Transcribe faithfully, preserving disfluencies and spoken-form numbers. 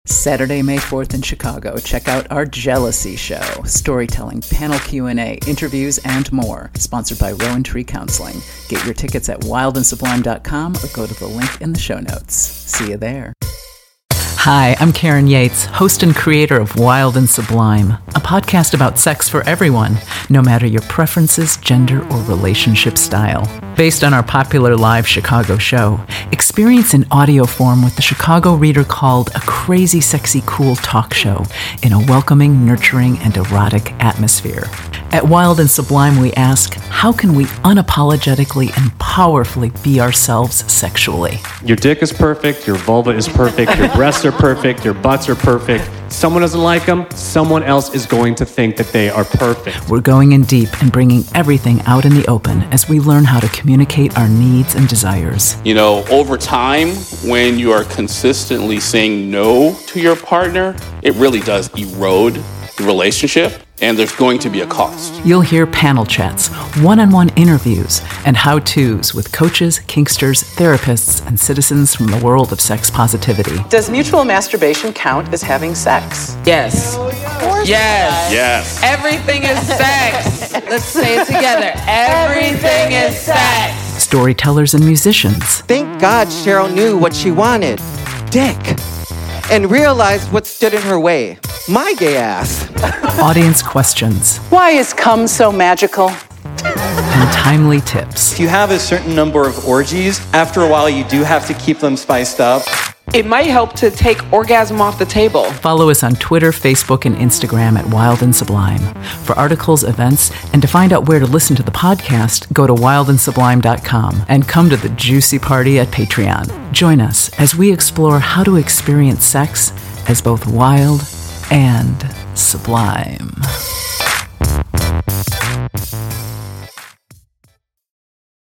Saturday, May fourth in Chicago, check out our Jealousy Show. Storytelling, panel Q and A, interviews, and more. Sponsored by Rowan Tree Counseling. Get your tickets at wild and sublime dot com or go to the link in the show notes. See you there. Hi, I'm Karen Yates, host and creator of Wild and Sublime, a podcast about sex for everyone, no matter your preferences, gender, or relationship style. Based on our popular live Chicago show, experience in audio form what the Chicago Reader called a crazy, sexy, cool talk show in a welcoming, nurturing, and erotic atmosphere. At Wild and Sublime, we ask, how can we unapologetically and powerfully be ourselves sexually? Your dick is perfect, your vulva is perfect, your breasts are perfect, your butts are perfect. Someone doesn't like them, someone else is going to think that they are perfect. We're going in deep and bringing everything out in the open as we learn how to communicate our needs and desires. You know, over time, when you are consistently saying no to your partner, it really does erode the relationship. And there's going to be a cost. You'll hear panel chats, one-on-one interviews, and how-tos with coaches, kinksters, therapists, and citizens from the world of sex positivity. Does mutual masturbation count as having sex? Yes. Yes. Yes. Everything is sex. Let's say it together. Everything is sex. Storytellers and musicians. Thank God Cheryl knew what she wanted. Dick. And realized what stood in her way. My gay ass. Audience questions. Why is cum so magical? And timely tips. If you have a certain number of orgies, after a while you do have to keep them spiced up. It might help to take orgasm off the table. Follow us on Twitter, Facebook, and Instagram at Wild and Sublime. For articles, events, and to find out where to listen to the podcast, go to wild and sublime dot com and come to the juicy party at Patreon. Join us as we explore how to experience sex as both wild and sublime.